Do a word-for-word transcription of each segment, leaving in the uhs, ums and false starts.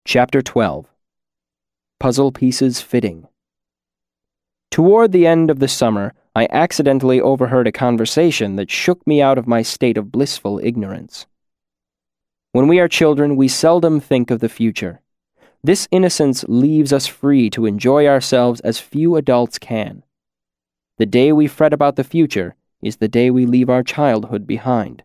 Chapter twelve. Puzzle Pieces Fitting. Toward the end of the summer, I accidentally overheard a conversation that shook me out of my state of blissful ignorance. When we are children, we seldom think of the future. This innocence leaves us free to enjoy ourselves as few adults can. The day we fret about the future is the day we leave our childhood behind.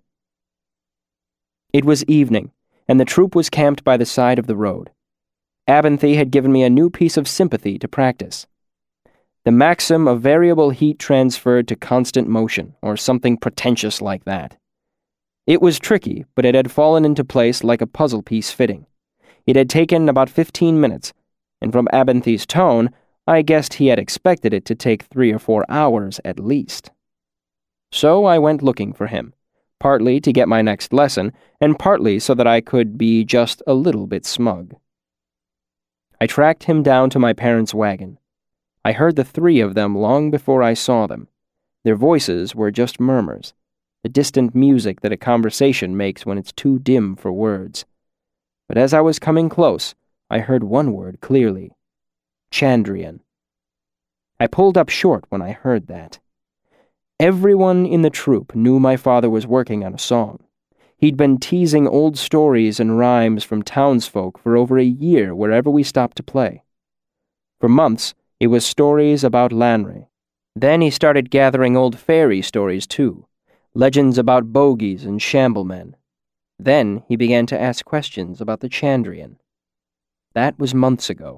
It was evening, and the troop was camped by the side of the road. Abinthy had given me a new piece of sympathy to practice. The maxim of variable heat transferred to constant motion, or something pretentious like that. It was tricky, but it had fallen into place like a puzzle piece fitting. It had taken about fifteen minutes, and from Abinthy's tone, I guessed he had expected it to take three or four hours at least. So I went looking for him, partly to get my next lesson, and partly so that I could be just a little bit smug. I tracked him down to my parents' wagon. I heard the three of them long before I saw them. Their voices were just murmurs, the distant music that a conversation makes when it's too dim for words. But as I was coming close, I heard one word clearly. Chandrian. I pulled up short when I heard that. Everyone in the troop knew my father was working on a song. He'd been teasing old stories and rhymes from townsfolk for over a year wherever we stopped to play. For months, it was stories about Lanre. Then he started gathering old fairy stories too, legends about bogies and shamblemen. Then he began to ask questions about the Chandrian. That was months ago.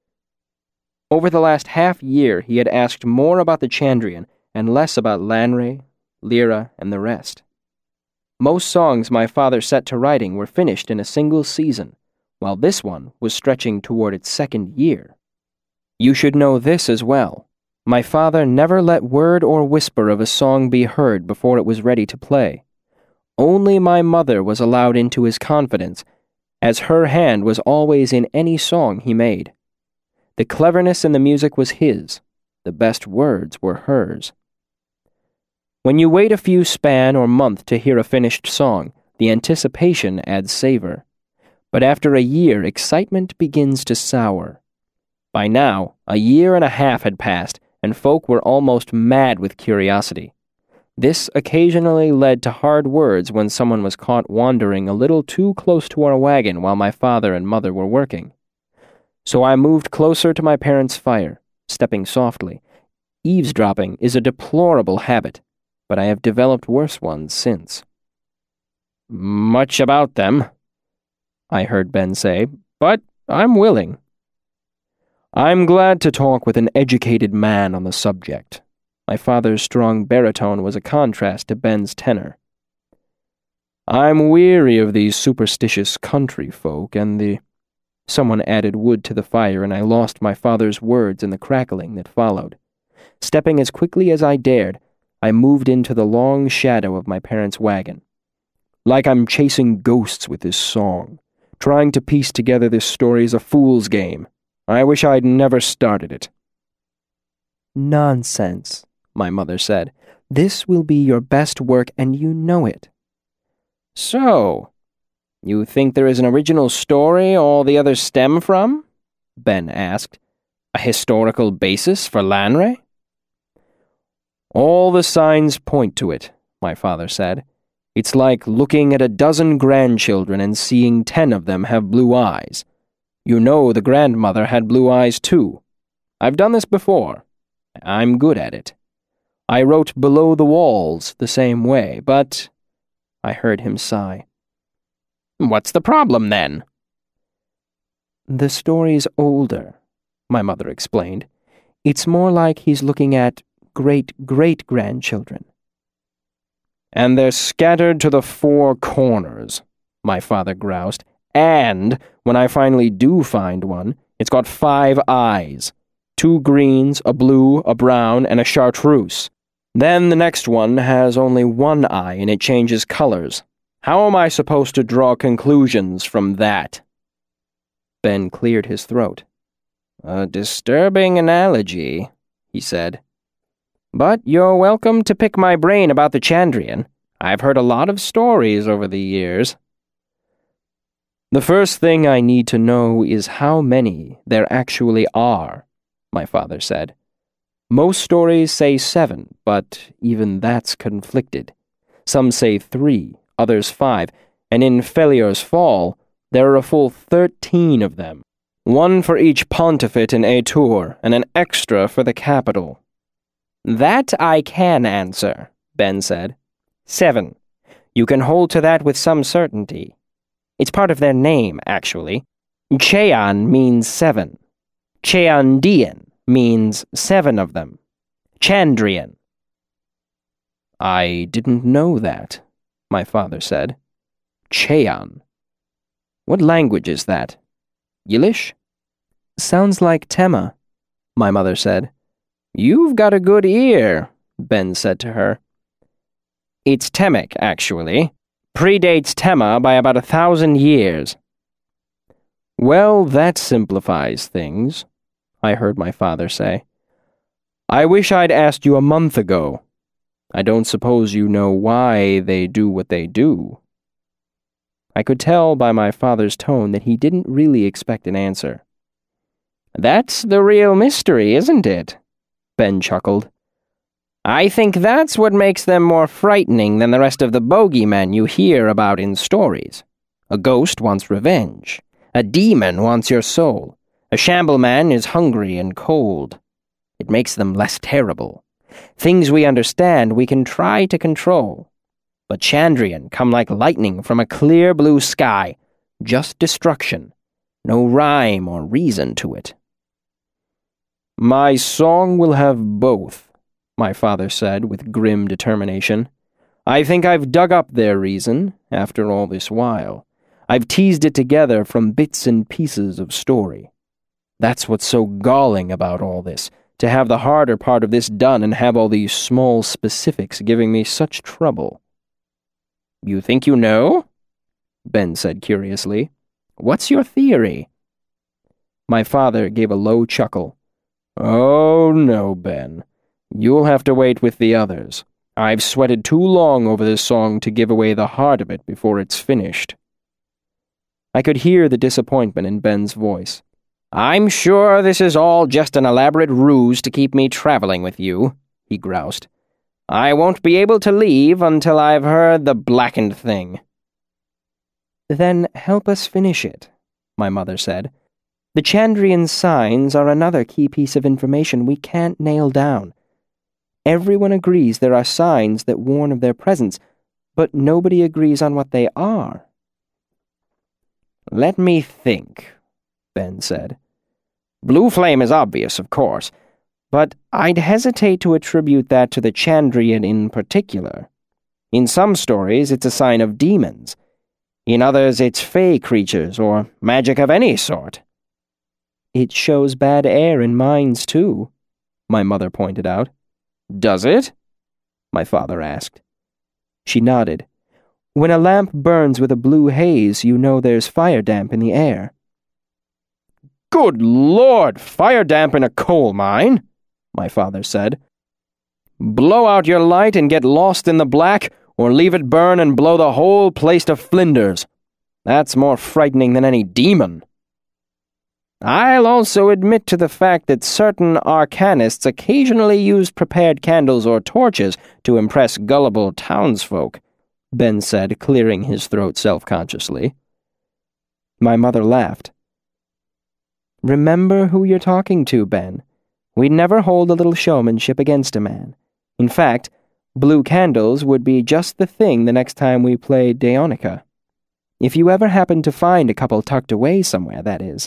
Over the last half year, he had asked more about the Chandrian and less about Lanre, Lyra, and the rest. Most songs my father set to writing were finished in a single season, while this one was stretching toward its second year. You should know this as well. My father never let word or whisper of a song be heard before it was ready to play. Only my mother was allowed into his confidence, as her hand was always in any song he made. The cleverness in the music was his. The best words were hers. When you wait a few span or month to hear a finished song, the anticipation adds savor. But after a year, excitement begins to sour. By now, a year and a half had passed, and folk were almost mad with curiosity. This occasionally led to hard words when someone was caught wandering a little too close to our wagon while my father and mother were working. So I moved closer to my parents' fire, stepping softly. Eavesdropping is a deplorable habit, but I have developed worse ones since. Much about them, I heard Ben say, but I'm willing. I'm glad to talk with an educated man on the subject. My father's strong baritone was a contrast to Ben's tenor. I'm weary of these superstitious country folk and the... Someone added wood to the fire, and I lost my father's words in the crackling that followed. Stepping as quickly as I dared, I moved into the long shadow of my parents' wagon. Like I'm chasing ghosts with this song. Trying to piece together this story is a fool's game. I wish I'd never started it. Nonsense, my mother said. This will be your best work, and you know it. So, you think there is an original story all the others stem from? Ben asked. A historical basis for Lanre? All the signs point to it, my father said. It's like looking at a dozen grandchildren and seeing ten of them have blue eyes. You know the grandmother had blue eyes too. I've done this before. I'm good at it. I wrote Below the Walls the same way, but... I heard him sigh. What's the problem, then? The story's older, my mother explained. It's more like he's looking at great-great-grandchildren. And they're scattered to the four corners, my father groused. And, when I finally do find one, it's got five eyes. Two greens, a blue, a brown, and a chartreuse. Then the next one has only one eye and it changes colors. How am I supposed to draw conclusions from that? Ben cleared his throat. A disturbing analogy, he said. But you're welcome to pick my brain about the Chandrian. I've heard a lot of stories over the years. The first thing I need to know is how many there actually are, my father said. Most stories say seven, but even that's conflicted. Some say three, others five, and in Felior's Fall, there are a full thirteen of them. One for each pontificate in Aetur, and an extra for the capital. That I can answer, Ben said. Seven. You can hold to that with some certainty. It's part of their name, actually. Chean means seven. Cheandian means seven of them. Chandrian. I didn't know that, my father said. Chean. What language is that? Yiddish? Sounds like Tema, my mother said. You've got a good ear, Ben said to her. It's Temic, actually. Predates Tema by about a thousand years. Well, that simplifies things, I heard my father say. I wish I'd asked you a month ago. I don't suppose you know why they do what they do. I could tell by my father's tone that he didn't really expect an answer. That's the real mystery, isn't it? Ben chuckled. I think that's what makes them more frightening than the rest of the bogeymen you hear about in stories. A ghost wants revenge. A demon wants your soul. A shambleman is hungry and cold. It makes them less terrible. Things we understand we can try to control. But Chandrian come like lightning from a clear blue sky. Just destruction. No rhyme or reason to it. My song will have both, my father said with grim determination. I think I've dug up their reason, after all this while. I've teased it together from bits and pieces of story. That's what's so galling about all this, to have the harder part of this done and have all these small specifics giving me such trouble. You think you know? Ben said curiously. What's your theory? My father gave a low chuckle. Oh, no, Ben. You'll have to wait with the others. I've sweated too long over this song to give away the heart of it before it's finished. I could hear the disappointment in Ben's voice. I'm sure this is all just an elaborate ruse to keep me traveling with you, he groused. I won't be able to leave until I've heard the blackened thing. Then help us finish it, my mother said. The Chandrian signs are another key piece of information we can't nail down. Everyone agrees there are signs that warn of their presence, but nobody agrees on what they are. Let me think, Ben said. Blue flame is obvious, of course, but I'd hesitate to attribute that to the Chandrian in particular. In some stories, it's a sign of demons. In others, it's fey creatures or magic of any sort. It shows bad air in mines, too, my mother pointed out. Does it? My father asked. She nodded. When a lamp burns with a blue haze, you know there's fire damp in the air. Good Lord, fire damp in a coal mine, my father said. Blow out your light and get lost in the black, or leave it burn and blow the whole place to flinders. That's more frightening than any demon. I'll also admit to the fact that certain arcanists occasionally use prepared candles or torches to impress gullible townsfolk, Ben said, clearing his throat self-consciously. My mother laughed. Remember who you're talking to, Ben. We'd never hold a little showmanship against a man. In fact, blue candles would be just the thing the next time we played Daonica. If you ever happen to find a couple tucked away somewhere, that is.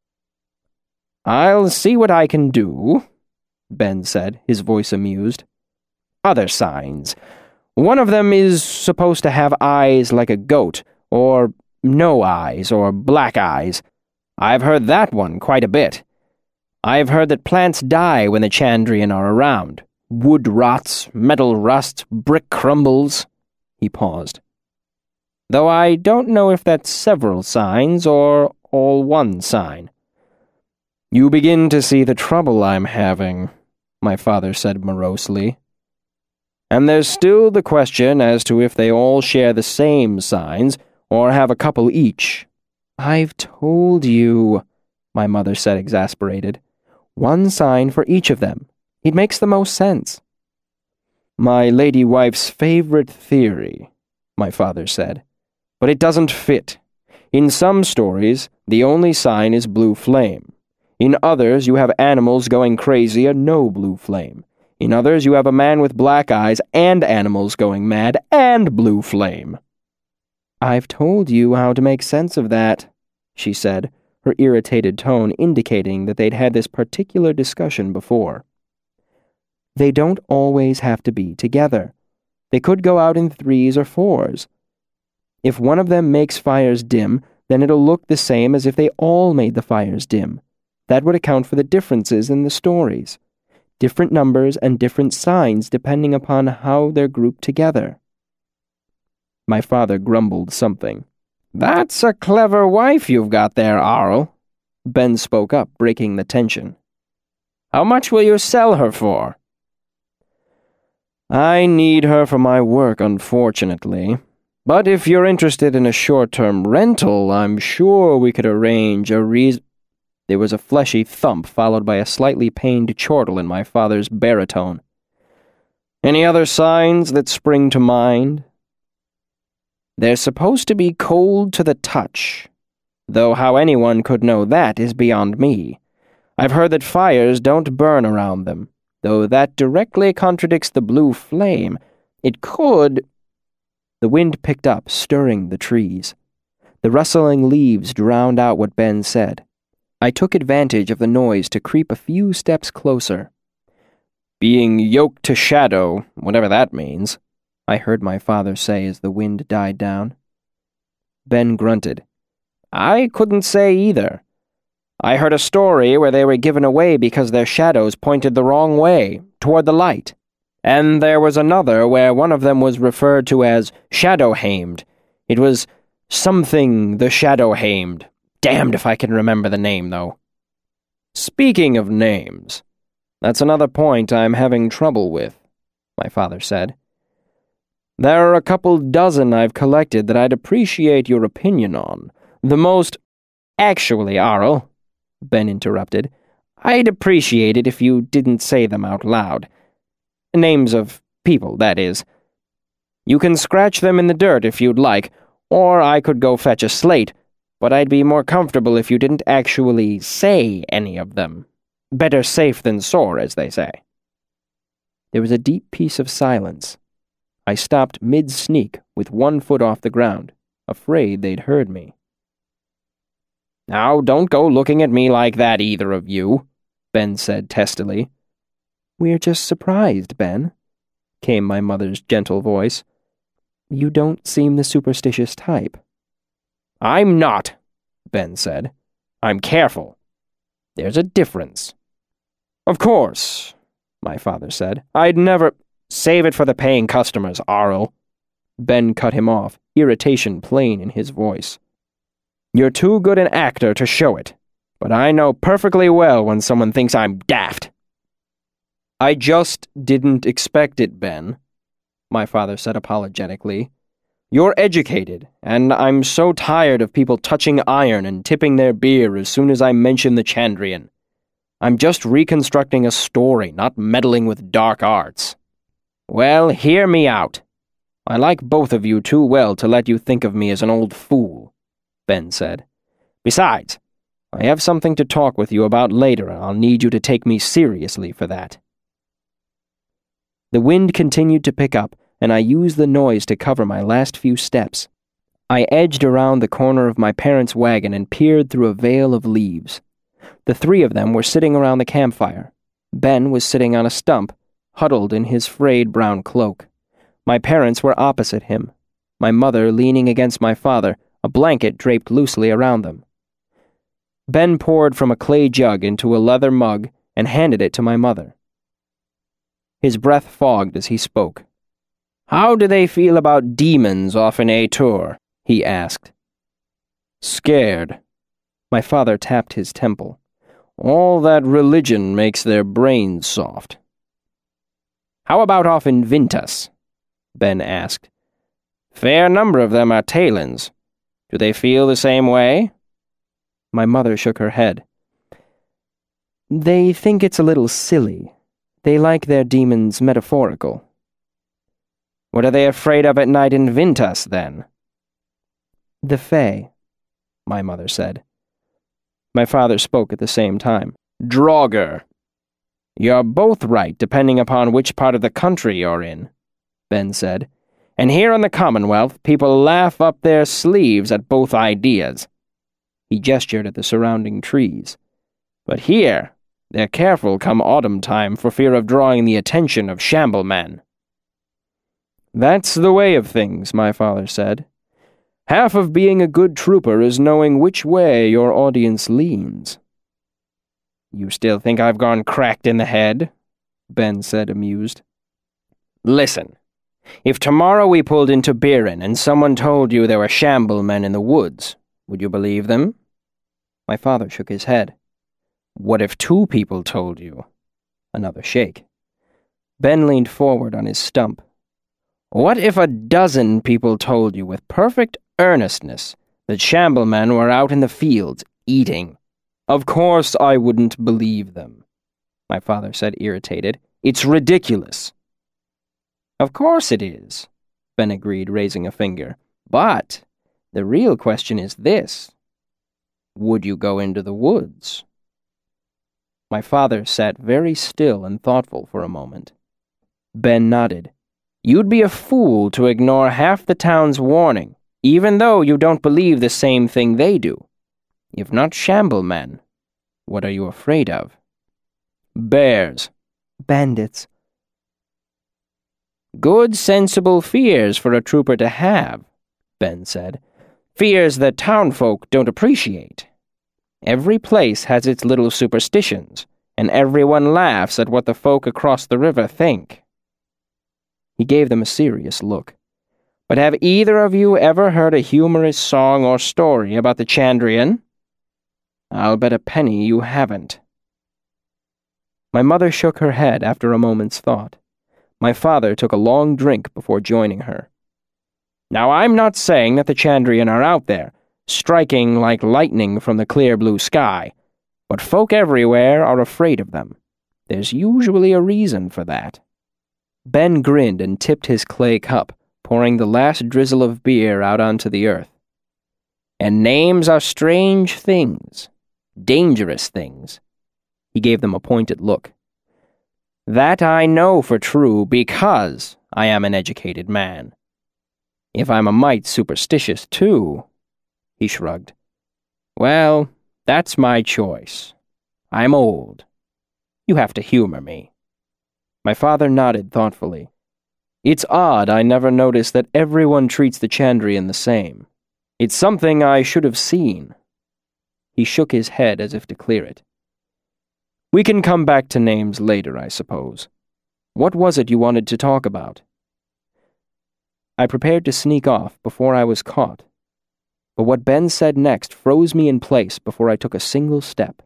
I'll see what I can do, Ben said, his voice amused. Other signs. One of them is supposed to have eyes like a goat, or no eyes, or black eyes. I've heard that one quite a bit. I've heard that plants die when the Chandrian are around. Wood rots, metal rusts, brick crumbles. He paused. Though I don't know if that's several signs or all one sign. You begin to see the trouble I'm having, my father said morosely. And there's still the question as to if they all share the same signs or have a couple each. I've told you, my mother said, exasperated. One sign for each of them. It makes the most sense. My lady wife's favorite theory, my father said. But it doesn't fit. In some stories, the only sign is blue flame. In others, you have animals going crazy and no blue flame. In others, you have a man with black eyes and animals going mad and blue flame. I've told you how to make sense of that, she said, her irritated tone indicating that they'd had this particular discussion before. They don't always have to be together. They could go out in threes or fours. If one of them makes fires dim, then it'll look the same as if they all made the fires dim. That would account for the differences in the stories. Different numbers and different signs depending upon how they're grouped together. My father grumbled something. That's a clever wife you've got there, Arl. Ben spoke up, breaking the tension. How much will you sell her for? I need her for my work, unfortunately. But if you're interested in a short-term rental, I'm sure we could arrange a reason... There was a fleshy thump followed by a slightly pained chortle in my father's baritone. Any other signs that spring to mind? They're supposed to be cold to the touch, though how anyone could know that is beyond me. I've heard that fires don't burn around them, though that directly contradicts the blue flame. It could... The wind picked up, stirring the trees. The rustling leaves drowned out what Ben said. I took advantage of the noise to creep a few steps closer. Being yoked to shadow, whatever that means, I heard my father say as the wind died down. Ben grunted. I couldn't say either. I heard a story where they were given away because their shadows pointed the wrong way, toward the light. And there was another where one of them was referred to as shadow-hamed. It was something the shadow-hamed. Damned if I can remember the name, though. Speaking of names, that's another point I'm having trouble with, my father said. There are a couple dozen I've collected that I'd appreciate your opinion on. The most... Actually, Arl, Ben interrupted, I'd appreciate it if you didn't say them out loud. Names of people, that is. You can scratch them in the dirt if you'd like, or I could go fetch a slate, but I'd be more comfortable if you didn't actually say any of them. Better safe than sore, as they say. There was a deep piece of silence. I stopped mid-sneak with one foot off the ground, afraid they'd heard me. Now, don't go looking at me like that, either of you, Ben said testily. We're just surprised, Ben, came my mother's gentle voice. You don't seem the superstitious type. I'm not, Ben said. I'm careful. There's a difference. Of course, my father said. I'd never... Save it for the paying customers, Arl. Ben cut him off, irritation plain in his voice. You're too good an actor to show it, but I know perfectly well when someone thinks I'm daft. I just didn't expect it, Ben, my father said apologetically. You're educated, and I'm so tired of people touching iron and tipping their beer as soon as I mention the Chandrian. I'm just reconstructing a story, not meddling with dark arts. Well, hear me out. I like both of you too well to let you think of me as an old fool, Ben said. Besides, I have something to talk with you about later, and I'll need you to take me seriously for that. The wind continued to pick up, and I used the noise to cover my last few steps. I edged around the corner of my parents' wagon and peered through a veil of leaves. The three of them were sitting around the campfire. Ben was sitting on a stump, huddled in his frayed brown cloak. My parents were opposite him, my mother leaning against my father, a blanket draped loosely around them. Ben poured from a clay jug into a leather mug and handed it to my mother. His breath fogged as he spoke. How do they feel about demons off in Atur? He asked. Scared. My father tapped his temple. All that religion makes their brains soft. How about off in Vintas? Ben asked. Fair number of them are Talons. Do they feel the same way? My mother shook her head. They think it's a little silly. They like their demons metaphorical. What are they afraid of at night in Vintas, then? The Fae, my mother said. My father spoke at the same time. Draugr. You're both right, depending upon which part of the country you're in, Ben said. And here in the Commonwealth, people laugh up their sleeves at both ideas. He gestured at the surrounding trees. But here, they're careful come autumn time for fear of drawing the attention of Shamblemen. That's the way of things, my father said. Half of being a good trooper is knowing which way your audience leans. You still think I've gone cracked in the head? Ben said, amused. Listen, if tomorrow we pulled into Biren and someone told you there were Shamblemen in the woods, would you believe them? My father shook his head. What if two people told you? Another shake. Ben leaned forward on his stump. What if a dozen people told you with perfect earnestness that Shamblemen were out in the fields eating? Of course I wouldn't believe them, my father said, irritated. It's ridiculous. Of course it is, Ben agreed, raising a finger. But the real question is this. Would you go into the woods? My father sat very still and thoughtful for a moment. Ben nodded. You'd be a fool to ignore half the town's warning, even though you don't believe the same thing they do. If not Shamblemen, what are you afraid of? Bears. Bandits. Good, sensible fears for a trooper to have, Ben said. Fears that townfolk don't appreciate. Every place has its little superstitions, and everyone laughs at what the folk across the river think. He gave them a serious look. But have either of you ever heard a humorous song or story about the Chandrian? I'll bet a penny you haven't. My mother shook her head after a moment's thought. My father took a long drink before joining her. Now, I'm not saying that the Chandrian are out there, striking like lightning from the clear blue sky, but folk everywhere are afraid of them. There's usually a reason for that. Ben grinned and tipped his clay cup, pouring the last drizzle of beer out onto the earth. And names are strange things, dangerous things. He gave them a pointed look. That I know for true because I am an educated man. If I'm a mite superstitious, too, he shrugged. Well, that's my choice. I'm old. You have to humor me. My father nodded thoughtfully. It's odd I never noticed that everyone treats the Chandrian the same. It's something I should have seen. He shook his head as if to clear it. We can come back to names later, I suppose. What was it you wanted to talk about? I prepared to sneak off before I was caught, but what Ben said next froze me in place before I took a single step.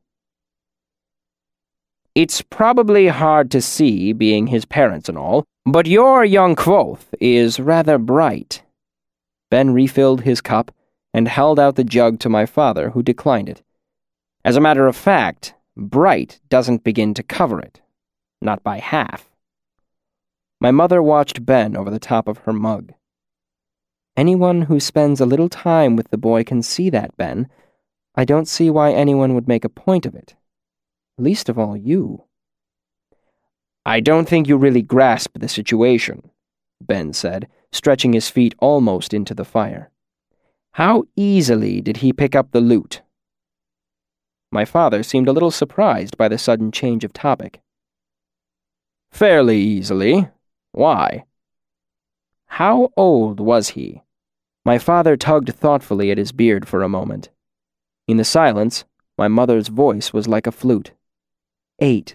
It's probably hard to see, being his parents and all, but your young Kvothe is rather bright. Ben refilled his cup and held out the jug to my father, who declined it. As a matter of fact, bright doesn't begin to cover it. Not by half. My mother watched Ben over the top of her mug. Anyone who spends a little time with the boy can see that, Ben. I don't see why anyone would make a point of it. Least of all you. I don't think you really grasp the situation, Ben said, stretching his feet almost into the fire. How easily did he pick up the loot? My father seemed a little surprised by the sudden change of topic. Fairly easily. Why? How old was he? My father tugged thoughtfully at his beard for a moment. In the silence, my mother's voice was like a flute. Eight.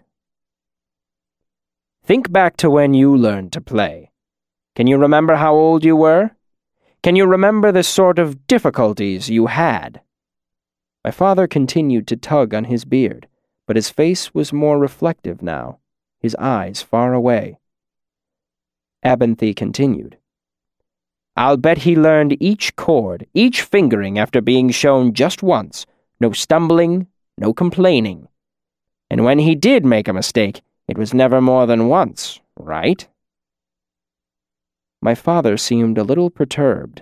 Think back to when you learned to play. Can you remember how old you were? Can you remember the sort of difficulties you had? My father continued to tug on his beard, but his face was more reflective now, his eyes far away. Abenthy continued. I'll bet he learned each chord, each fingering after being shown just once, No stumbling, no complaining. And when he did make a mistake, it was never more than once, right? My father seemed a little perturbed.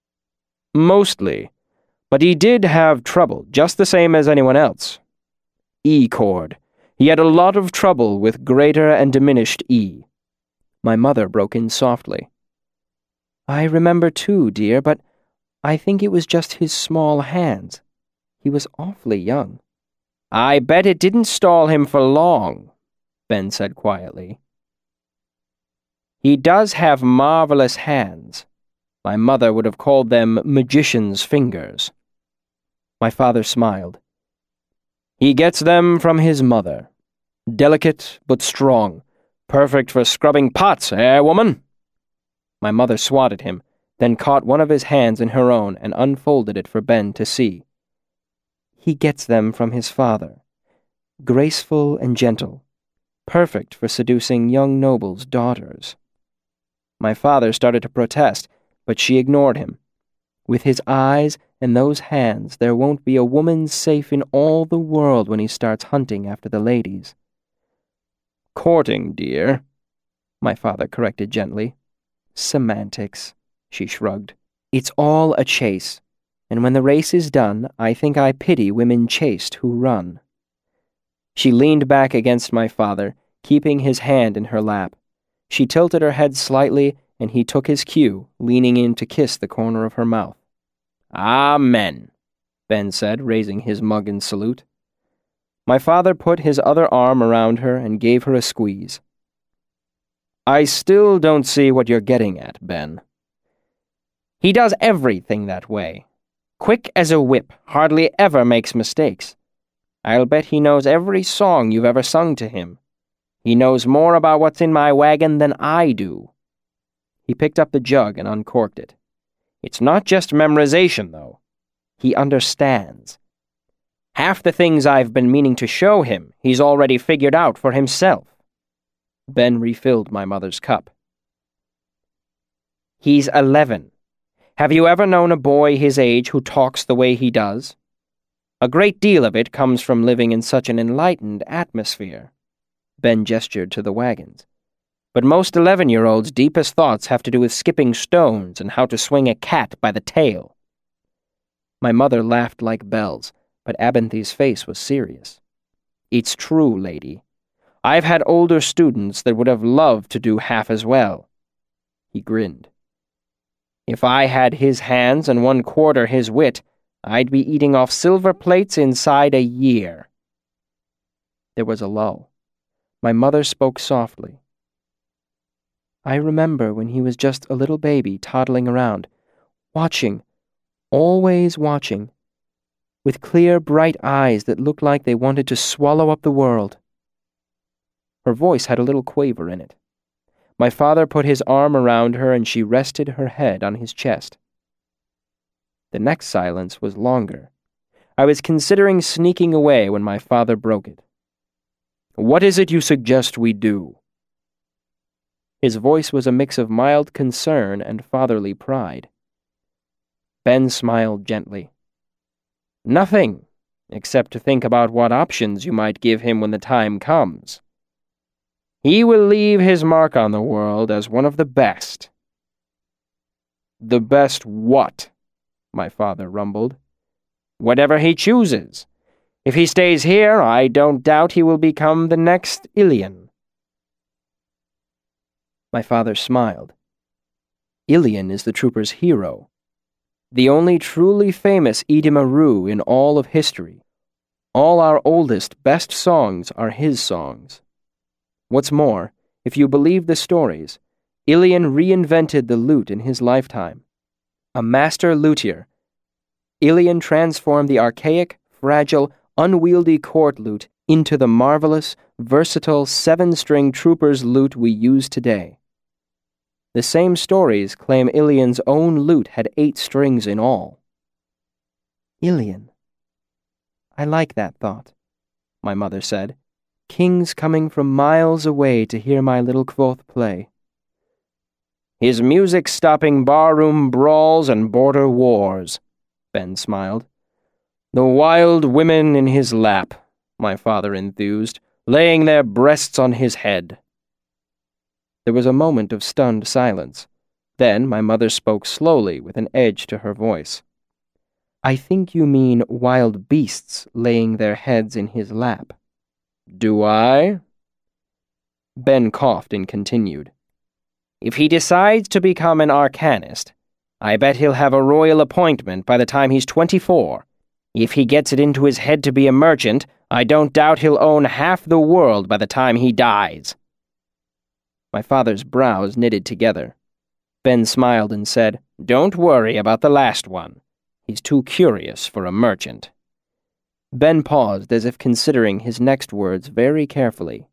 Mostly, but he did have trouble, just the same as anyone else. E chord. He had a lot of trouble with greater and diminished E. My mother broke in softly. I remember too, dear, but I think it was just his small hands. He was awfully young. I bet it didn't stall him for long, Ben said quietly. He does have marvelous hands. My mother would have called them magician's fingers. My father smiled. He gets them from his mother. Delicate but strong. Perfect for scrubbing pots, eh, woman? My mother swatted him, then caught one of his hands in her own and unfolded it for Ben to see. He gets them from his father. Graceful and gentle. Perfect for seducing young nobles' daughters. My father started to protest, but she ignored him. With his eyes and those hands, there won't be a woman safe in all the world when he starts hunting after the ladies. Courting, dear, my father corrected gently. Semantics, she shrugged. It's all a chase, and when the race is done, I think I pity women chaste who run. She leaned back against my father, keeping his hand in her lap. She tilted her head slightly, and he took his cue, leaning in to kiss the corner of her mouth. Amen, Ben said, raising his mug in salute. My father put his other arm around her and gave her a squeeze. I still don't see what you're getting at, Ben. He does everything that way. Quick as a whip, hardly ever makes mistakes. I'll bet he knows every song you've ever sung to him. He knows more about what's in my wagon than I do. He picked up the jug and uncorked it. It's not just memorization, though. He understands. Half the things I've been meaning to show him, he's already figured out for himself. Ben refilled my mother's cup. He's eleven. Have you ever known a boy his age who talks the way he does? A great deal of it comes from living in such an enlightened atmosphere. Ben gestured to the wagons. But most eleven-year-olds' deepest thoughts have to do with skipping stones and how to swing a cat by the tail. My mother laughed like bells, but Abinthy's face was serious. It's true, lady. I've had older students that would have loved to do half as well. He grinned. If I had his hands and one quarter his wit, I'd be eating off silver plates inside a year. There was a lull. My mother spoke softly. I remember when he was just a little baby toddling around, watching, always watching, with clear, bright eyes that looked like they wanted to swallow up the world. Her voice had a little quaver in it. My father put his arm around her and she rested her head on his chest. The next silence was longer. I was considering sneaking away when my father broke it. What is it you suggest we do? His voice was a mix of mild concern and fatherly pride. Ben smiled gently. Nothing, except to think about what options you might give him when the time comes. He will leave his mark on the world as one of the best. The best what? My father rumbled. Whatever he chooses. If he stays here, I don't doubt he will become the next Ilian. My father smiled. Ilian is the trooper's hero. The only truly famous Idimaru in all of history. All our oldest, best songs are his songs. What's more, if you believe the stories, Ilian reinvented the lute in his lifetime. A master luthier, Ilian transformed the archaic, fragile, unwieldy court lute into the marvelous, versatile seven-string trooper's lute we use today. The same stories claim Ilian's own lute had eight strings in all. Ilian. I like that thought, my mother said. Kings coming from miles away to hear my little Kvothe play. His music stopping barroom brawls and border wars, Ben smiled. The wild women in his lap, my father enthused, laying their breasts on his head. There was a moment of stunned silence. Then my mother spoke slowly with an edge to her voice. I think you mean wild beasts laying their heads in his lap. Do I? Ben coughed and continued. If he decides to become an arcanist, I bet he'll have a royal appointment by the time he's twenty-four. If he gets it into his head to be a merchant, I don't doubt he'll own half the world by the time he dies. My father's brows knitted together. Ben smiled and said, Don't worry about the last one. He's too curious for a merchant. Ben paused as if considering his next words very carefully.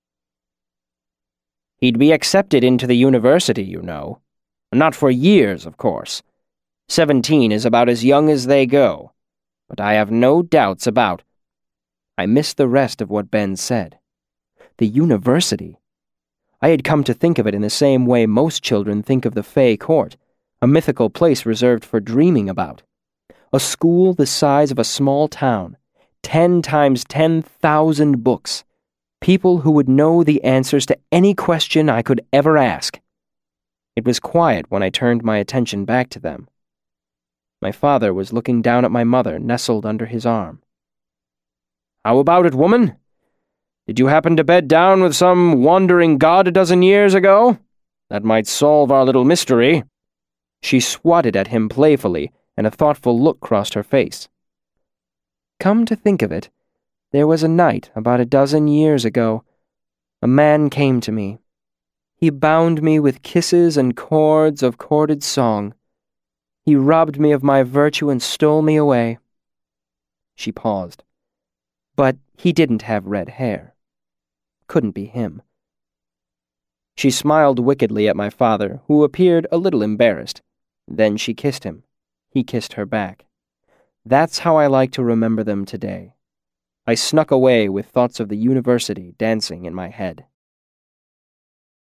He'd be accepted into the university, you know. Not for years, of course. Seventeen is about as young as they go. But I have no doubts about... I missed the rest of what Ben said. The university. I had come to think of it in the same way most children think of the Fey Court, a mythical place reserved for dreaming about. A school the size of a small town, ten times ten thousand books, people who would know the answers to any question I could ever ask. It was quiet when I turned my attention back to them. My father was looking down at my mother, nestled under his arm. How about it, woman? Did you happen to bed down with some wandering god a dozen years ago? That might solve our little mystery. She swatted at him playfully, and a thoughtful look crossed her face. Come to think of it, there was a night about a dozen years ago. A man came to me. He bound me with kisses and chords of chorded song. He robbed me of my virtue and stole me away. She paused. But he didn't have red hair. Couldn't be him. She smiled wickedly at my father, who appeared a little embarrassed. Then she kissed him. He kissed her back. That's how I like to remember them today. I snuck away with thoughts of the university dancing in my head.